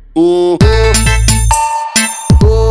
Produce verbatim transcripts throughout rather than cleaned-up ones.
Oh, oh, oh,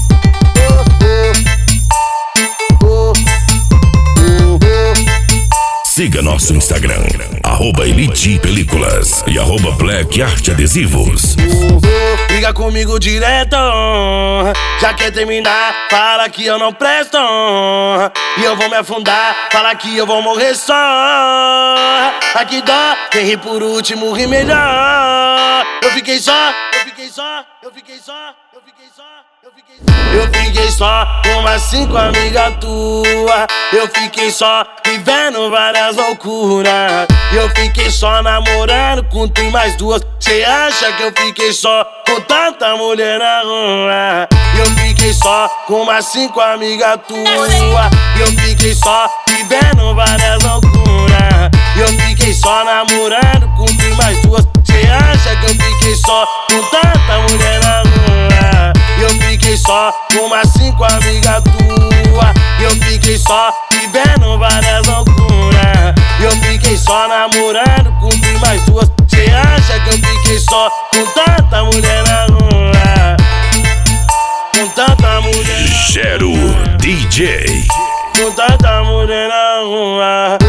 oh, oh, oh. Siga nosso Instagram, arroba Elite Películas e arroba Black Art Adesivos. Liga comigo direto, já quer terminar, fala que eu não presto. E eu vou me afundar, fala que eu vou morrer só. Aqui dó, quem ri por último ri melhor. Eu fiquei só, eu fiquei só, eu fiquei só, eu fiquei só, eu fiquei só. Eu fiquei só com umas cinco amigas tuas. Eu fiquei só vivendo várias loucuras. Eu fiquei só namorando com tu e mais duas. Cê acha que eu fiquei só com tanta mulher na rua? Eu fiquei só com umas cinco amigas tuas. Eu fiquei só vivendo várias loucuras. Eu fiquei só namorando com tu e mais duas. Cê acha que eu fiquei só com tanta mulher na rua? Eu fiquei só com umas cinco amigas tuas. Eu fiquei só vivendo várias loucuras. Eu fiquei só namorando com tu e mais duas. Cê acha que eu fiquei só com tanta mulher na rua? Com tanta mulher. Gero D J. Com tanta mulher na rua.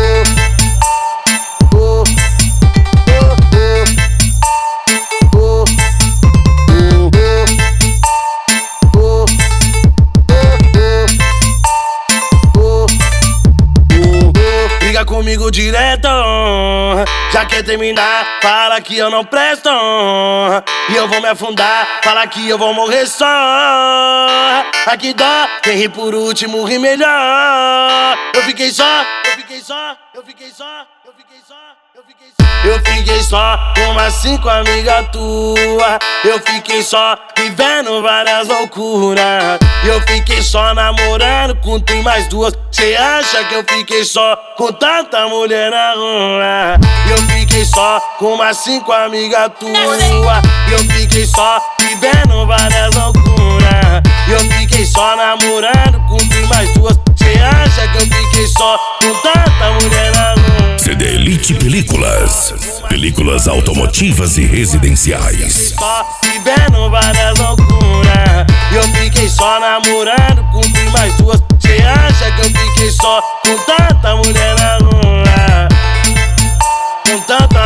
Liga comigo direto, já quer terminar, fala que eu não presto. E eu vou me afundar, fala que eu vou morrer só. Aqui dó, quem ri por último ri melhor. Eu fiquei só, eu fiquei só, eu fiquei só, eu fiquei só, eu fiquei só. Eu fiquei só com umas cinco amigas tuas. Eu fiquei só vivendo várias loucuras. Eu fiquei só namorando com tu e mais duas. Cê acha que eu fiquei só com tanta mulher na rua? Eu fiquei só com umas cinco amigas tuas. Eu fiquei só vivendo várias loucuras. Eu fiquei só namorando com tu e mais duas. Cê acha que eu fiquei só com tanta mulher na rua? C D Elite Películas. Películas automotivas e residenciais. Só vivendo várias loucuras. Eu fiquei só namorando com tu e mais duas. Cê acha que eu fiquei só com tanta mulher na rua? Com tanta